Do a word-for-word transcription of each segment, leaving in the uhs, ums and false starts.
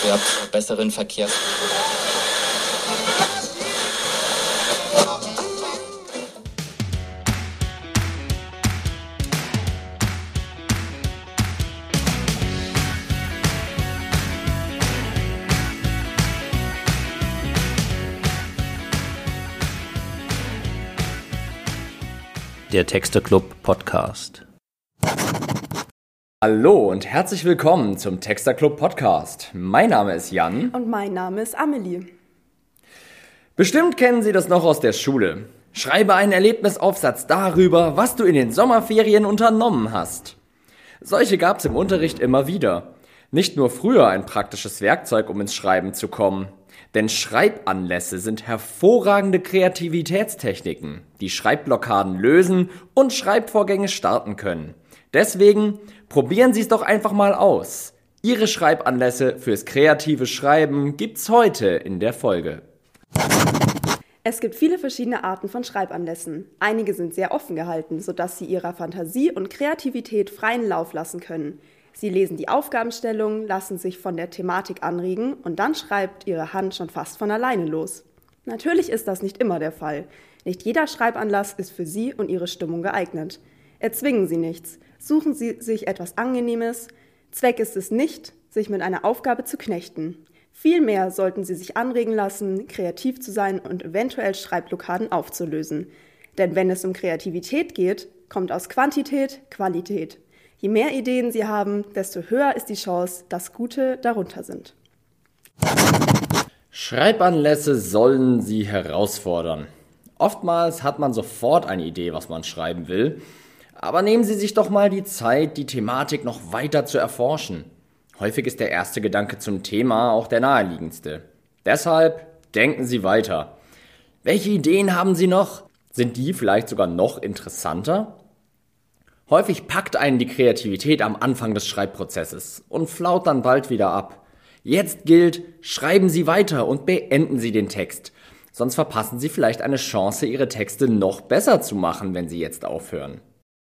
Ihr habt besseren Verkehr. Der Texterclub Podcast. Hallo und herzlich willkommen zum Texterclub Podcast. Mein Name ist Jan. Und mein Name ist Amelie. Bestimmt kennen Sie das noch aus der Schule. Schreibe einen Erlebnisaufsatz darüber, was du in den Sommerferien unternommen hast. Solche gab es im Unterricht immer wieder. Nicht nur früher ein praktisches Werkzeug, um ins Schreiben zu kommen. Denn Schreibanlässe sind hervorragende Kreativitätstechniken, die Schreibblockaden lösen und Schreibvorgänge starten können. Deswegen probieren Sie es doch einfach mal aus. Ihre Schreibanlässe fürs kreative Schreiben gibt's heute in der Folge. Es gibt viele verschiedene Arten von Schreibanlässen. Einige sind sehr offen gehalten, sodass Sie Ihrer Fantasie und Kreativität freien Lauf lassen können. Sie lesen die Aufgabenstellung, lassen sich von der Thematik anregen und dann schreibt Ihre Hand schon fast von alleine los. Natürlich ist das nicht immer der Fall. Nicht jeder Schreibanlass ist für Sie und Ihre Stimmung geeignet. Erzwingen Sie nichts. Suchen Sie sich etwas Angenehmes. Zweck ist es nicht, sich mit einer Aufgabe zu knechten. Vielmehr sollten Sie sich anregen lassen, kreativ zu sein und eventuell Schreibblockaden aufzulösen. Denn wenn es um Kreativität geht, kommt aus Quantität Qualität. Je mehr Ideen Sie haben, desto höher ist die Chance, dass gute darunter sind. Schreibanlässe sollen Sie herausfordern. Oftmals hat man sofort eine Idee, was man schreiben will. Aber nehmen Sie sich doch mal die Zeit, die Thematik noch weiter zu erforschen. Häufig ist der erste Gedanke zum Thema auch der naheliegendste. Deshalb denken Sie weiter. Welche Ideen haben Sie noch? Sind die vielleicht sogar noch interessanter? Häufig packt einen die Kreativität am Anfang des Schreibprozesses und flaut dann bald wieder ab. Jetzt gilt, schreiben Sie weiter und beenden Sie den Text. Sonst verpassen Sie vielleicht eine Chance, Ihre Texte noch besser zu machen, wenn Sie jetzt aufhören.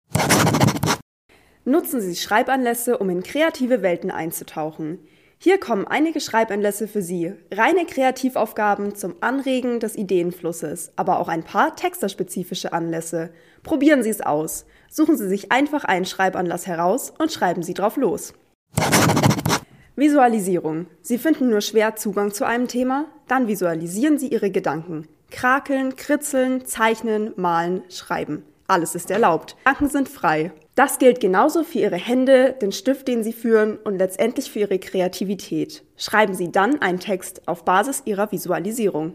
Nutzen Sie Schreibanlässe, um in kreative Welten einzutauchen. Hier kommen einige Schreibanlässe für Sie, reine Kreativaufgaben zum Anregen des Ideenflusses, aber auch ein paar texterspezifische Anlässe. Probieren Sie es aus. Suchen Sie sich einfach einen Schreibanlass heraus und schreiben Sie drauf los. Visualisierung. Sie finden nur schwer Zugang zu einem Thema? Dann visualisieren Sie Ihre Gedanken. Krakeln, kritzeln, zeichnen, malen, schreiben. Alles ist erlaubt. Gedanken sind frei. Das gilt genauso für Ihre Hände, den Stift, den Sie führen und letztendlich für Ihre Kreativität. Schreiben Sie dann einen Text auf Basis Ihrer Visualisierung.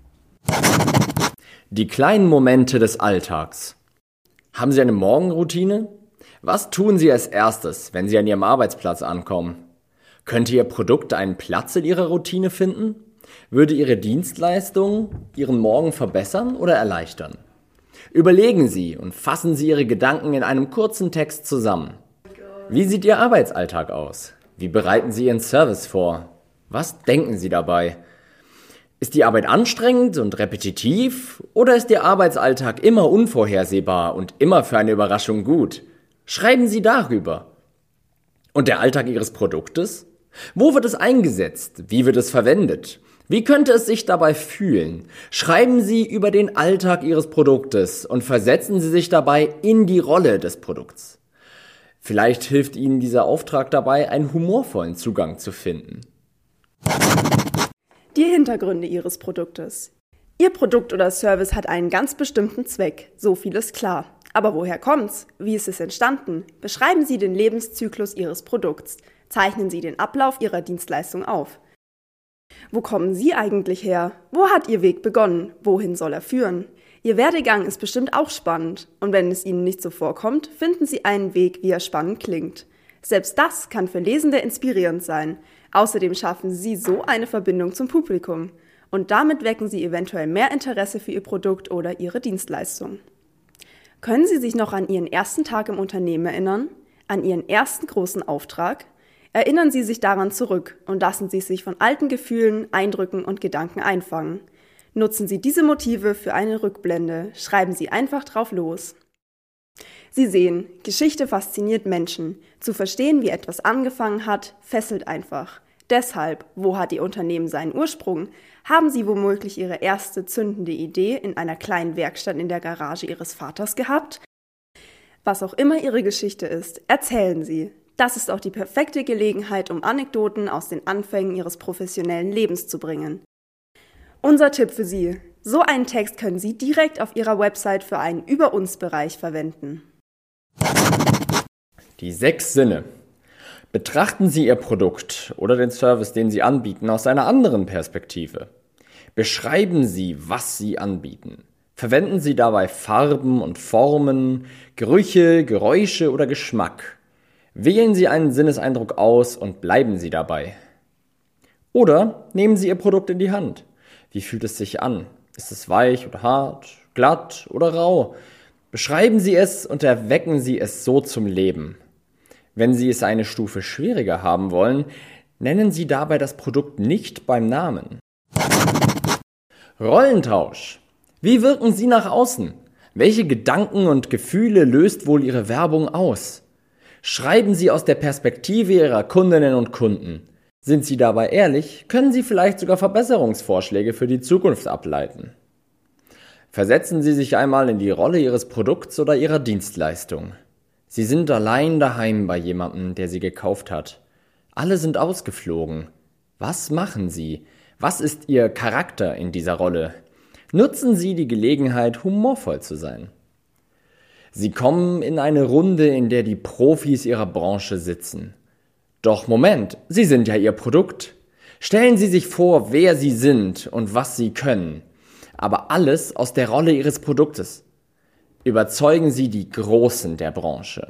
Die kleinen Momente des Alltags. Haben Sie eine Morgenroutine? Was tun Sie als erstes, wenn Sie an Ihrem Arbeitsplatz ankommen? Könnte Ihr Produkt einen Platz in Ihrer Routine finden? Würde Ihre Dienstleistung Ihren Morgen verbessern oder erleichtern? Überlegen Sie und fassen Sie Ihre Gedanken in einem kurzen Text zusammen. Wie sieht Ihr Arbeitsalltag aus? Wie bereiten Sie Ihren Service vor? Was denken Sie dabei? Ist die Arbeit anstrengend und repetitiv oder ist Ihr Arbeitsalltag immer unvorhersehbar und immer für eine Überraschung gut? Schreiben Sie darüber. Und der Alltag Ihres Produktes? Wo wird es eingesetzt? Wie wird es verwendet? Wie könnte es sich dabei fühlen? Schreiben Sie über den Alltag Ihres Produktes und versetzen Sie sich dabei in die Rolle des Produkts. Vielleicht hilft Ihnen dieser Auftrag dabei, einen humorvollen Zugang zu finden. Die Hintergründe Ihres Produktes. Ihr Produkt oder Service hat einen ganz bestimmten Zweck, so viel ist klar. Aber woher kommt's? Wie ist es entstanden? Beschreiben Sie den Lebenszyklus Ihres Produkts. Zeichnen Sie den Ablauf Ihrer Dienstleistung auf. Wo kommen Sie eigentlich her? Wo hat Ihr Weg begonnen? Wohin soll er führen? Ihr Werdegang ist bestimmt auch spannend. Und wenn es Ihnen nicht so vorkommt, finden Sie einen Weg, wie er spannend klingt. Selbst das kann für Lesende inspirierend sein. Außerdem schaffen Sie so eine Verbindung zum Publikum. Und damit wecken Sie eventuell mehr Interesse für Ihr Produkt oder Ihre Dienstleistung. Können Sie sich noch an Ihren ersten Tag im Unternehmen erinnern? An Ihren ersten großen Auftrag? Erinnern Sie sich daran zurück und lassen Sie sich von alten Gefühlen, Eindrücken und Gedanken einfangen. Nutzen Sie diese Motive für eine Rückblende, schreiben Sie einfach drauf los. Sie sehen, Geschichte fasziniert Menschen. Zu verstehen, wie etwas angefangen hat, fesselt einfach. Deshalb, wo hat Ihr Unternehmen seinen Ursprung? Haben Sie womöglich Ihre erste zündende Idee in einer kleinen Werkstatt in der Garage Ihres Vaters gehabt? Was auch immer Ihre Geschichte ist, erzählen Sie. Das ist auch die perfekte Gelegenheit, um Anekdoten aus den Anfängen Ihres professionellen Lebens zu bringen. Unser Tipp für Sie: So einen Text können Sie direkt auf Ihrer Website für einen Über-uns-Bereich verwenden. Die sechs Sinne. Betrachten Sie Ihr Produkt oder den Service, den Sie anbieten, aus einer anderen Perspektive. Beschreiben Sie, was Sie anbieten. Verwenden Sie dabei Farben und Formen, Gerüche, Geräusche oder Geschmack. Wählen Sie einen Sinneseindruck aus und bleiben Sie dabei. Oder nehmen Sie Ihr Produkt in die Hand. Wie fühlt es sich an? Ist es weich oder hart, glatt oder rau? Beschreiben Sie es und erwecken Sie es so zum Leben. Wenn Sie es eine Stufe schwieriger haben wollen, nennen Sie dabei das Produkt nicht beim Namen. Rollentausch. Wie wirken Sie nach außen? Welche Gedanken und Gefühle löst wohl Ihre Werbung aus? Schreiben Sie aus der Perspektive Ihrer Kundinnen und Kunden. Sind Sie dabei ehrlich, können Sie vielleicht sogar Verbesserungsvorschläge für die Zukunft ableiten. Versetzen Sie sich einmal in die Rolle Ihres Produkts oder Ihrer Dienstleistung. Sie sind allein daheim bei jemandem, der Sie gekauft hat. Alle sind ausgeflogen. Was machen Sie? Was ist Ihr Charakter in dieser Rolle? Nutzen Sie die Gelegenheit, humorvoll zu sein. Sie kommen in eine Runde, in der die Profis Ihrer Branche sitzen. Doch Moment, Sie sind ja Ihr Produkt. Stellen Sie sich vor, wer Sie sind und was Sie können. Aber alles aus der Rolle Ihres Produktes. Überzeugen Sie die Großen der Branche.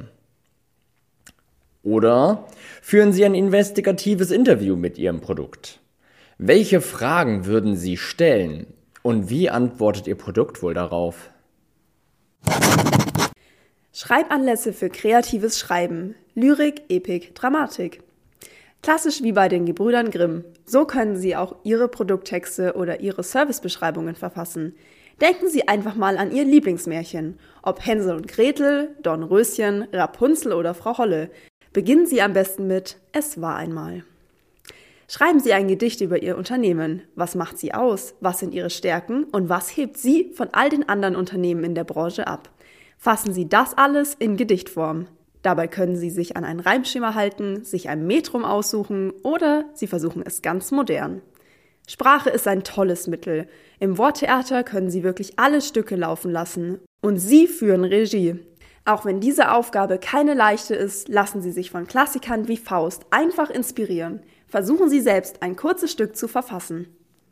Oder führen Sie ein investigatives Interview mit Ihrem Produkt. Welche Fragen würden Sie stellen und wie antwortet Ihr Produkt wohl darauf? Schreibanlässe für kreatives Schreiben. Lyrik, Epik, Dramatik. Klassisch wie bei den Gebrüdern Grimm. So können Sie auch Ihre Produkttexte oder Ihre Servicebeschreibungen verfassen. Denken Sie einfach mal an Ihr Lieblingsmärchen. Ob Hänsel und Gretel, Dornröschen, Rapunzel oder Frau Holle. Beginnen Sie am besten mit „Es war einmal“. Schreiben Sie ein Gedicht über Ihr Unternehmen. Was macht Sie aus? Was sind Ihre Stärken? Und was hebt Sie von all den anderen Unternehmen in der Branche ab? Fassen Sie das alles in Gedichtform. Dabei können Sie sich an ein Reimschema halten, sich ein Metrum aussuchen oder Sie versuchen es ganz modern. Sprache ist ein tolles Mittel. Im Worttheater können Sie wirklich alle Stücke laufen lassen. Und Sie führen Regie. Auch wenn diese Aufgabe keine leichte ist, lassen Sie sich von Klassikern wie Faust einfach inspirieren. Versuchen Sie selbst, ein kurzes Stück zu verfassen.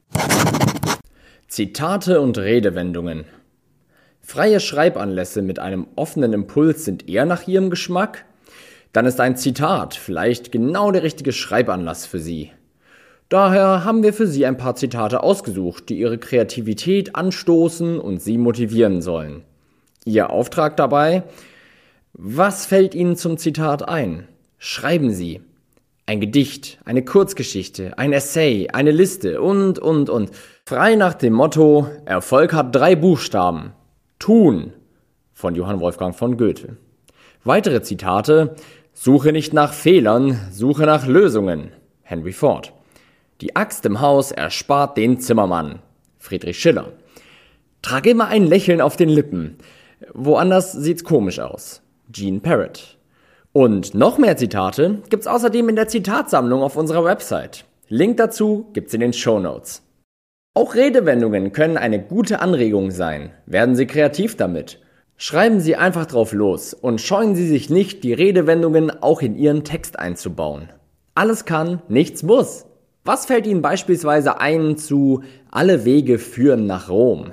Zitate und Redewendungen. Freie Schreibanlässe mit einem offenen Impuls sind eher nach Ihrem Geschmack? Dann ist ein Zitat vielleicht genau der richtige Schreibanlass für Sie. Daher haben wir für Sie ein paar Zitate ausgesucht, die Ihre Kreativität anstoßen und Sie motivieren sollen. Ihr Auftrag dabei? Was fällt Ihnen zum Zitat ein? Schreiben Sie. Ein Gedicht, eine Kurzgeschichte, ein Essay, eine Liste und, und, und. Frei nach dem Motto: Erfolg hat drei Buchstaben. Tun, von Johann Wolfgang von Goethe. Weitere Zitate: Suche nicht nach Fehlern, suche nach Lösungen. Henry Ford. Die Axt im Haus erspart den Zimmermann. Friedrich Schiller. Trage immer ein Lächeln auf den Lippen. Woanders sieht's komisch aus. Jean Parrott. Und noch mehr Zitate gibt's außerdem in der Zitatsammlung auf unserer Website. Link dazu gibt's in den Shownotes. Auch Redewendungen können eine gute Anregung sein. Werden Sie kreativ damit. Schreiben Sie einfach drauf los und scheuen Sie sich nicht, die Redewendungen auch in Ihren Text einzubauen. Alles kann, nichts muss. Was fällt Ihnen beispielsweise ein zu „Alle Wege führen nach Rom"?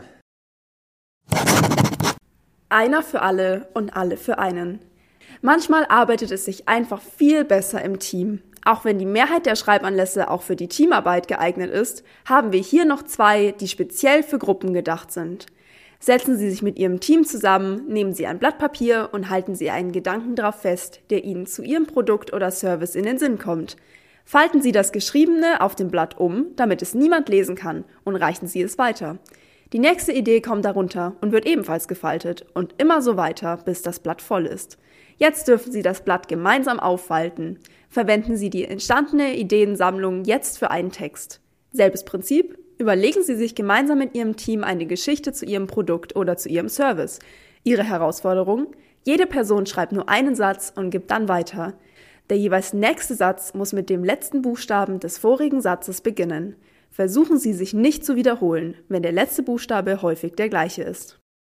Einer für alle und alle für einen. Manchmal arbeitet es sich einfach viel besser im Team. Auch wenn die Mehrheit der Schreibanlässe auch für die Teamarbeit geeignet ist, haben wir hier noch zwei, die speziell für Gruppen gedacht sind. Setzen Sie sich mit Ihrem Team zusammen, nehmen Sie ein Blatt Papier und halten Sie einen Gedanken drauf fest, der Ihnen zu Ihrem Produkt oder Service in den Sinn kommt. Falten Sie das Geschriebene auf dem Blatt um, damit es niemand lesen kann, und reichen Sie es weiter. Die nächste Idee kommt darunter und wird ebenfalls gefaltet und immer so weiter, bis das Blatt voll ist. Jetzt dürfen Sie das Blatt gemeinsam auffalten. Verwenden Sie die entstandene Ideensammlung jetzt für einen Text. Selbes Prinzip: Überlegen Sie sich gemeinsam mit Ihrem Team eine Geschichte zu Ihrem Produkt oder zu Ihrem Service. Ihre Herausforderung: Jede Person schreibt nur einen Satz und gibt dann weiter. Der jeweils nächste Satz muss mit dem letzten Buchstaben des vorigen Satzes beginnen. Versuchen Sie, sich nicht zu wiederholen, wenn der letzte Buchstabe häufig der gleiche ist.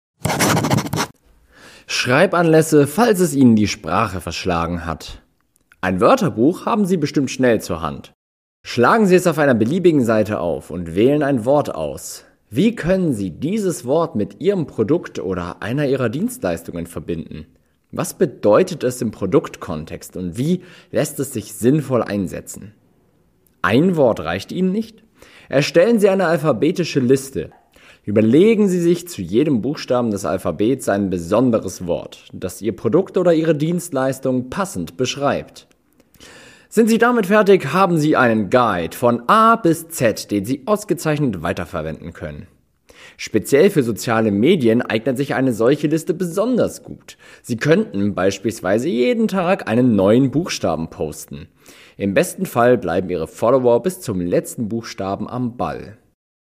Schreibanlässe, falls es Ihnen die Sprache verschlagen hat. Ein Wörterbuch haben Sie bestimmt schnell zur Hand. Schlagen Sie es auf einer beliebigen Seite auf und wählen ein Wort aus. Wie können Sie dieses Wort mit Ihrem Produkt oder einer Ihrer Dienstleistungen verbinden? Was bedeutet es im Produktkontext und wie lässt es sich sinnvoll einsetzen? Ein Wort reicht Ihnen nicht? Erstellen Sie eine alphabetische Liste. Überlegen Sie sich zu jedem Buchstaben des Alphabets ein besonderes Wort, das Ihr Produkt oder Ihre Dienstleistung passend beschreibt. Sind Sie damit fertig, haben Sie einen Guide von A bis Z, den Sie ausgezeichnet weiterverwenden können. Speziell für soziale Medien eignet sich eine solche Liste besonders gut. Sie könnten beispielsweise jeden Tag einen neuen Buchstaben posten. Im besten Fall bleiben Ihre Follower bis zum letzten Buchstaben am Ball.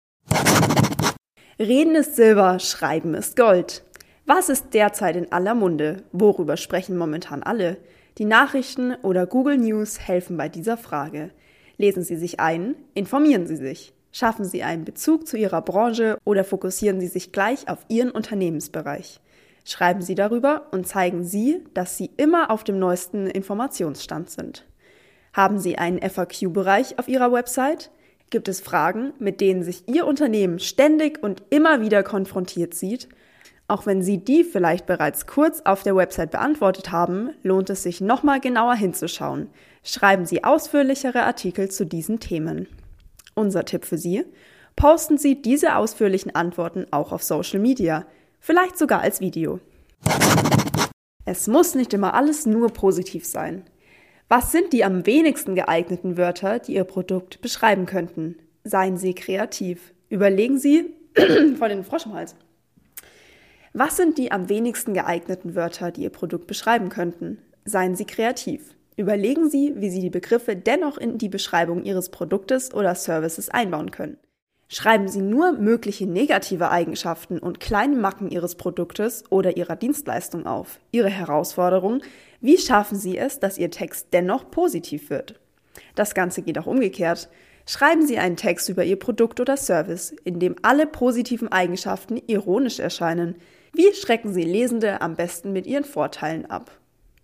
Reden ist Silber, Schreiben ist Gold. Was ist derzeit in aller Munde? Worüber sprechen momentan alle? Die Nachrichten oder Google News helfen bei dieser Frage. Lesen Sie sich ein, informieren Sie sich. Schaffen Sie einen Bezug zu Ihrer Branche oder fokussieren Sie sich gleich auf Ihren Unternehmensbereich. Schreiben Sie darüber und zeigen Sie, dass Sie immer auf dem neuesten Informationsstand sind. Haben Sie einen F A Q-Bereich auf Ihrer Website? Gibt es Fragen, mit denen sich Ihr Unternehmen ständig und immer wieder konfrontiert sieht? Auch wenn Sie die vielleicht bereits kurz auf der Website beantwortet haben, lohnt es sich nochmal genauer hinzuschauen. Schreiben Sie ausführlichere Artikel zu diesen Themen. Unser Tipp für Sie: Posten Sie diese ausführlichen Antworten auch auf Social Media, vielleicht sogar als Video. Es muss nicht immer alles nur positiv sein. Was sind die am wenigsten geeigneten Wörter, die Ihr Produkt beschreiben könnten? Seien Sie kreativ. Überlegen Sie vor den Frosch im Hals. Was sind die am wenigsten geeigneten Wörter, die Ihr Produkt beschreiben könnten? Seien Sie kreativ. Überlegen Sie, wie Sie die Begriffe dennoch in die Beschreibung Ihres Produktes oder Services einbauen können. Schreiben Sie nur mögliche negative Eigenschaften und kleine Macken Ihres Produktes oder Ihrer Dienstleistung auf. Ihre Herausforderung: Wie schaffen Sie es, dass Ihr Text dennoch positiv wird? Das Ganze geht auch umgekehrt. Schreiben Sie einen Text über Ihr Produkt oder Service, in dem alle positiven Eigenschaften ironisch erscheinen. Wie schrecken Sie Lesende am besten mit Ihren Vorteilen ab?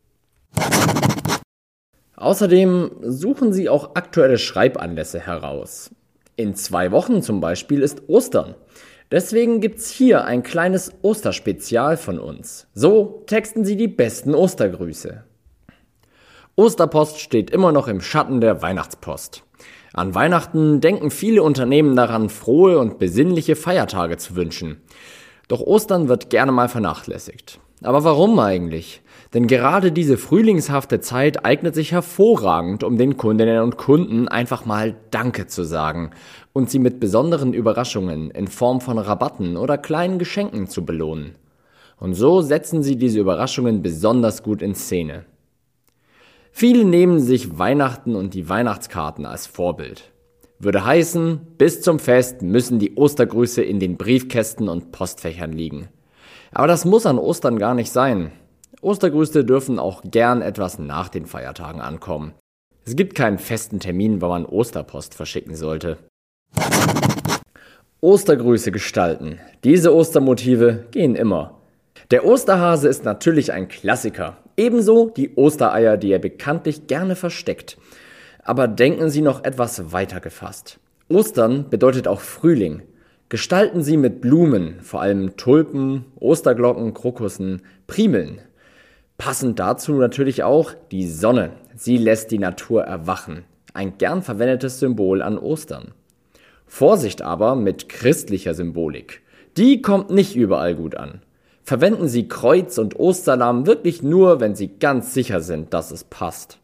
Außerdem suchen Sie auch aktuelle Schreibanlässe heraus. In zwei Wochen zum Beispiel ist Ostern. Deswegen gibt's hier ein kleines Osterspezial von uns. So texten Sie die besten Ostergrüße. Osterpost steht immer noch im Schatten der Weihnachtspost. An Weihnachten denken viele Unternehmen daran, frohe und besinnliche Feiertage zu wünschen. Doch Ostern wird gerne mal vernachlässigt. Aber warum eigentlich? Denn gerade diese frühlingshafte Zeit eignet sich hervorragend, um den Kundinnen und Kunden einfach mal Danke zu sagen und sie mit besonderen Überraschungen in Form von Rabatten oder kleinen Geschenken zu belohnen. Und so setzen sie diese Überraschungen besonders gut in Szene. Viele nehmen sich Weihnachten und die Weihnachtskarten als Vorbild. Würde heißen, bis zum Fest müssen die Ostergrüße in den Briefkästen und Postfächern liegen. Aber das muss an Ostern gar nicht sein. Ostergrüße dürfen auch gern etwas nach den Feiertagen ankommen. Es gibt keinen festen Termin, wann man Osterpost verschicken sollte. Ostergrüße gestalten. Diese Ostermotive gehen immer. Der Osterhase ist natürlich ein Klassiker. Ebenso die Ostereier, die er bekanntlich gerne versteckt. Aber denken Sie noch etwas weiter gefasst. Ostern bedeutet auch Frühling. Gestalten Sie mit Blumen, vor allem Tulpen, Osterglocken, Krokussen, Primeln. Passend dazu natürlich auch die Sonne. Sie lässt die Natur erwachen. Ein gern verwendetes Symbol an Ostern. Vorsicht aber mit christlicher Symbolik. Die kommt nicht überall gut an. Verwenden Sie Kreuz und Osterlamm wirklich nur, wenn Sie ganz sicher sind, dass es passt.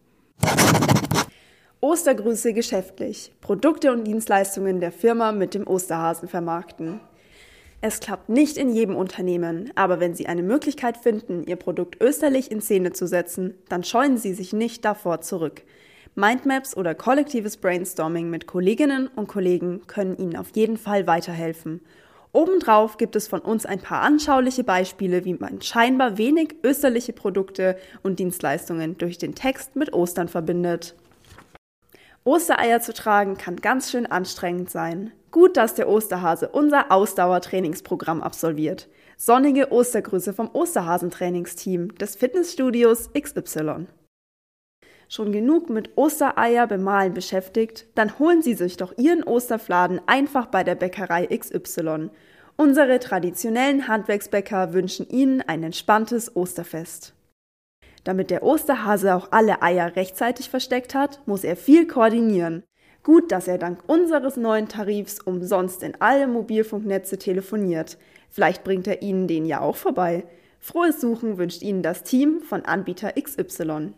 Ostergrüße geschäftlich. Produkte und Dienstleistungen der Firma mit dem Osterhasen vermarkten. Es klappt nicht in jedem Unternehmen, aber wenn Sie eine Möglichkeit finden, Ihr Produkt österlich in Szene zu setzen, dann scheuen Sie sich nicht davor zurück. Mindmaps oder kollektives Brainstorming mit Kolleginnen und Kollegen können Ihnen auf jeden Fall weiterhelfen. Obendrauf gibt es von uns ein paar anschauliche Beispiele, wie man scheinbar wenig österliche Produkte und Dienstleistungen durch den Text mit Ostern verbindet. Ostereier zu tragen kann ganz schön anstrengend sein. Gut, dass der Osterhase unser Ausdauertrainingsprogramm absolviert. Sonnige Ostergrüße vom Osterhasentrainingsteam des Fitnessstudios X Y. Schon genug mit Ostereier bemalen beschäftigt? Dann holen Sie sich doch Ihren Osterfladen einfach bei der Bäckerei X Y. Unsere traditionellen Handwerksbäcker wünschen Ihnen ein entspanntes Osterfest. Damit der Osterhase auch alle Eier rechtzeitig versteckt hat, muss er viel koordinieren. Gut, dass er dank unseres neuen Tarifs umsonst in alle Mobilfunknetze telefoniert. Vielleicht bringt er Ihnen den ja auch vorbei. Frohes Suchen wünscht Ihnen das Team von Anbieter X Y.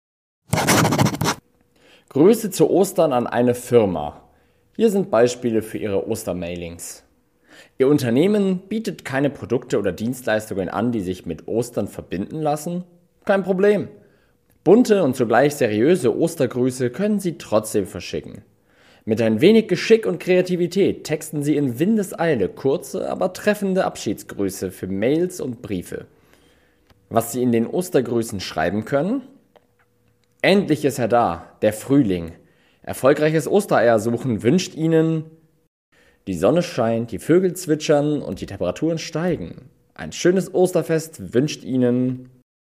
Grüße zu Ostern an eine Firma. Hier sind Beispiele für Ihre Ostermailings. Ihr Unternehmen bietet keine Produkte oder Dienstleistungen an, die sich mit Ostern verbinden lassen? Kein Problem. Bunte und zugleich seriöse Ostergrüße können Sie trotzdem verschicken. Mit ein wenig Geschick und Kreativität texten Sie in Windeseile kurze, aber treffende Abschiedsgrüße für Mails und Briefe. Was Sie in den Ostergrüßen schreiben können? Endlich ist er da, der Frühling. Erfolgreiches Ostereiersuchen wünscht Ihnen: Die Sonne scheint, die Vögel zwitschern und die Temperaturen steigen. Ein schönes Osterfest wünscht Ihnen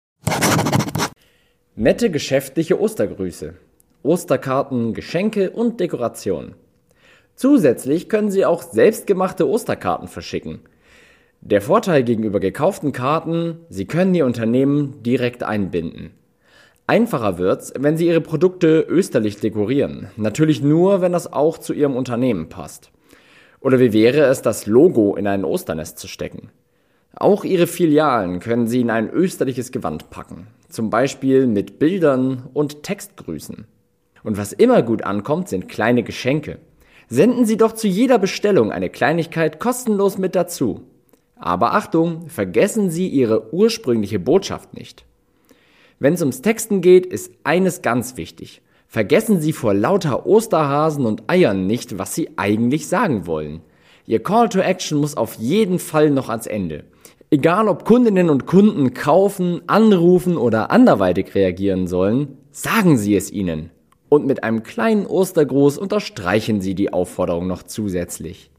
nette geschäftliche Ostergrüße, Osterkarten, Geschenke und Dekoration. Zusätzlich können Sie auch selbstgemachte Osterkarten verschicken. Der Vorteil gegenüber gekauften Karten: Sie können Ihr Unternehmen direkt einbinden. Einfacher wird's, wenn Sie Ihre Produkte österlich dekorieren. Natürlich nur, wenn das auch zu Ihrem Unternehmen passt. Oder wie wäre es, das Logo in ein Osternest zu stecken? Auch Ihre Filialen können Sie in ein österliches Gewand packen. Zum Beispiel mit Bildern und Textgrüßen. Und was immer gut ankommt, sind kleine Geschenke. Senden Sie doch zu jeder Bestellung eine Kleinigkeit kostenlos mit dazu. Aber Achtung, vergessen Sie Ihre ursprüngliche Botschaft nicht. Wenn es ums Texten geht, ist eines ganz wichtig. Vergessen Sie vor lauter Osterhasen und Eiern nicht, was Sie eigentlich sagen wollen. Ihr Call to Action muss auf jeden Fall noch ans Ende. Egal ob Kundinnen und Kunden kaufen, anrufen oder anderweitig reagieren sollen, sagen Sie es ihnen. Und mit einem kleinen Ostergruß unterstreichen Sie die Aufforderung noch zusätzlich.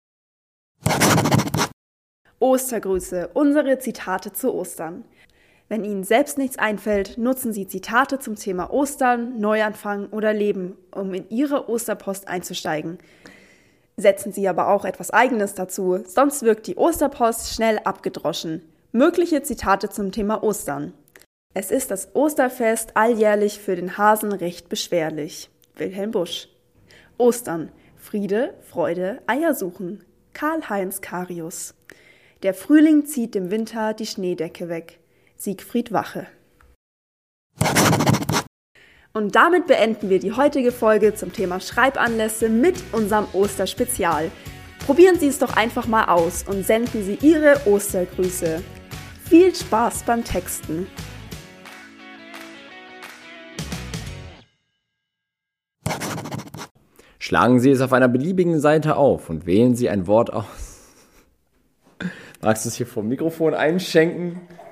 Ostergrüße, unsere Zitate zu Ostern. Wenn Ihnen selbst nichts einfällt, nutzen Sie Zitate zum Thema Ostern, Neuanfang oder Leben, um in Ihre Osterpost einzusteigen. Setzen Sie aber auch etwas Eigenes dazu, sonst wirkt die Osterpost schnell abgedroschen. Mögliche Zitate zum Thema Ostern. Es ist das Osterfest alljährlich für den Hasen recht beschwerlich. Wilhelm Busch. Ostern. Friede, Freude, Eier suchen. Karl-Heinz Karius. Der Frühling zieht dem Winter die Schneedecke weg. Siegfried Wache. Und damit beenden wir die heutige Folge zum Thema Schreibanlässe mit unserem Osterspezial. Probieren Sie es doch einfach mal aus und senden Sie Ihre Ostergrüße. Viel Spaß beim Texten! Schlagen Sie es auf einer beliebigen Seite auf und wählen Sie ein Wort aus. Magst du es hier vor dem Mikrofon einschenken?